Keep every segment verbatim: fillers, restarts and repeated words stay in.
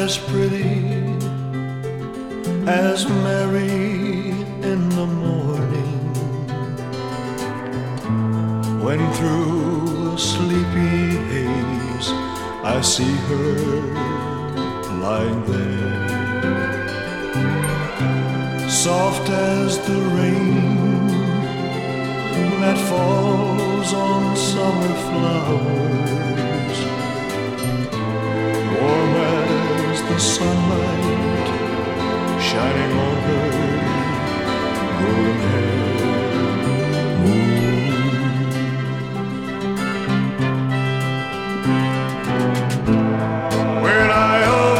as pretty as Mary in the morning, when through a sleepy haze I see her lying there, soft as the rain that falls on summer flowers, warm as the sunlight shining on her golden hair. When I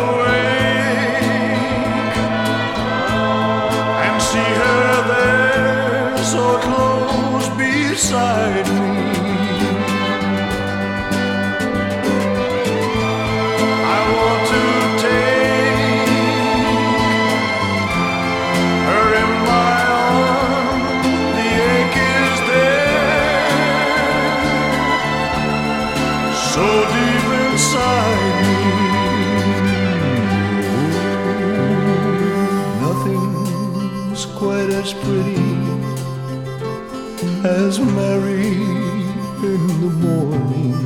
awake and see her there so close beside me, I want to take her in my arms. The ache is there, so deep inside me. Nothing's quite as pretty as Mary in the morning,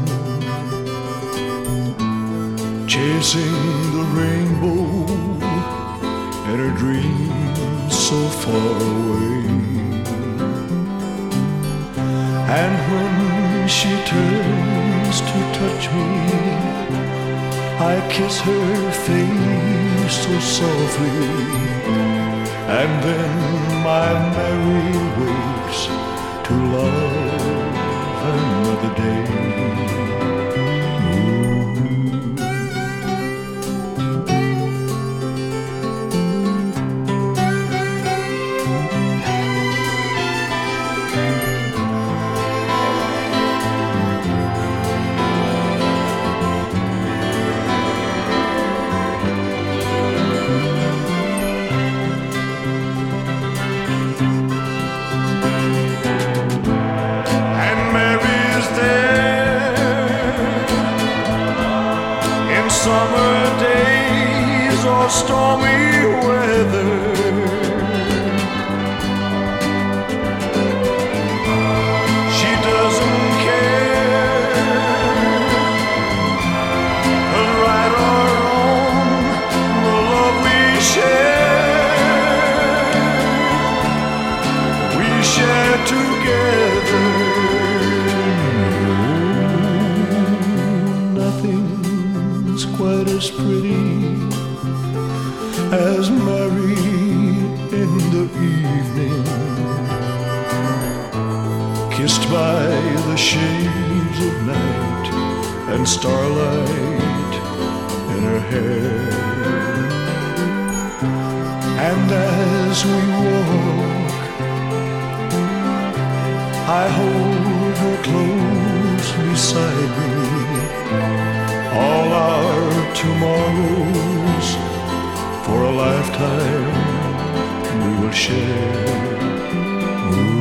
chasing the rainbow in her dreams so far away. And when she turns to touch me, I kiss her face so softly, and then my Mary wakes to love another day. Summer days or stormy weather, she doesn't care, 'cause right or wrong, the love we share, we share together. Nothing's quite as pretty as Mary in the evening, kissed by the shades of night and starlight in her hair. And as we walk, I hold her close beside me. All our tomorrows for a lifetime we will share. Ooh.